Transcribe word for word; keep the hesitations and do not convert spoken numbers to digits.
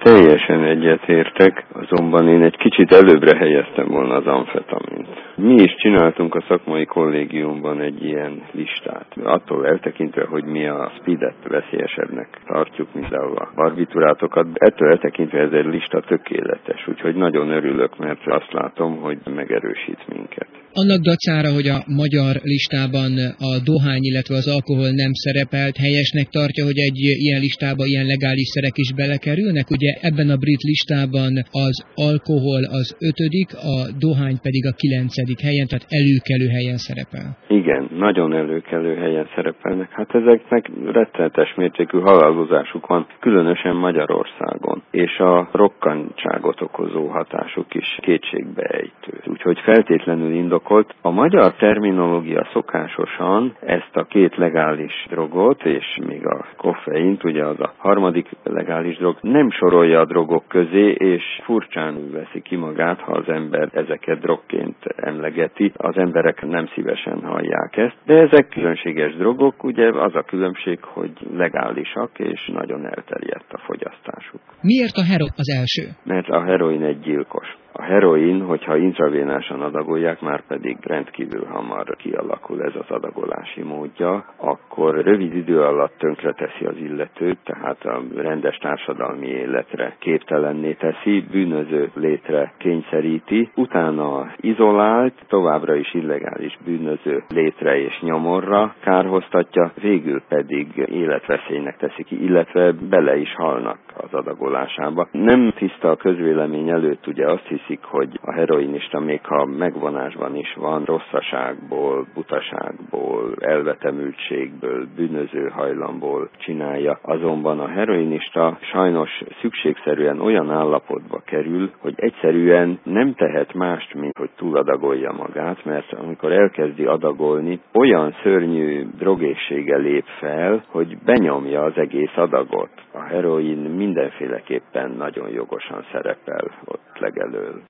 Teljesen egyetértek, azonban én egy kicsit előbbre helyeztem volna az amfetamint. Mi is csináltunk a szakmai kollégiumban egy ilyen listát. Attól eltekintve, hogy mi a speedet veszélyesebbnek tartjuk, mint a barbiturátokat, ettől eltekintve ez egy lista tökéletes, úgyhogy nagyon örülök, mert azt látom, hogy megerősít minket. Annak dacára, hogy a magyar listában a dohány, illetve az alkohol nem szerepelt, helyesnek tartja, hogy egy ilyen listába ilyen legális szerek is belekerülnek? Ugye ebben a brit listában az alkohol az ötödik, a dohány pedig a kilencedik helyen, tehát előkelő helyen szerepel. Igen, nagyon előkelő helyen szerepelnek. Hát ezeknek rettenetes mértékű halálozásuk van, különösen Magyarországon, és a rokkantságot okozó hatásuk is kétségbeejtő. Úgyhogy feltétlenül indokolt. A magyar terminológia szokásosan ezt a két legális drogot, és még a koffeint, ugye az a harmadik legális drog, nem sorolja a drogok közé, és furcsán veszi ki magát, ha az ember ezeket drogként emlegeti. Az emberek nem szívesen hallják ezt, de ezek különséges drogok, ugye az a különbség, hogy legálisak, és nagyon elterjedt a fogyasztásuk. Miért a heroin az első? Mert a heroin egy gyilkos. A heroin, hogyha intravénásan adagolják, már pedig rendkívül hamar kialakul ez az adagolási módja, akkor rövid idő alatt tönkreteszi az illetőt, tehát a rendes társadalmi életre képtelenné teszi, bűnöző létre kényszeríti, utána izolált, továbbra is illegális bűnöző létre és nyomorra kárhoztatja, végül pedig életveszélynek teszi ki, illetve bele is halnak az adagolásába. Nem tiszta a közvélemény előtt, ugye azt hiszik, hogy a heroinista még ha megvonásban is van, rosszaságból, butaságból, elvetemültségből, bűnöző hajlamból csinálja. Azonban a heroinista sajnos szükségszerűen olyan állapotba kerül, hogy egyszerűen nem tehet mást, mint hogy túladagolja magát, mert amikor elkezdi adagolni, olyan szörnyű drogészsége lép fel, hogy benyomja az egész adagot. A heroin mindenféleképpen nagyon jogosan szerepel ott legelől.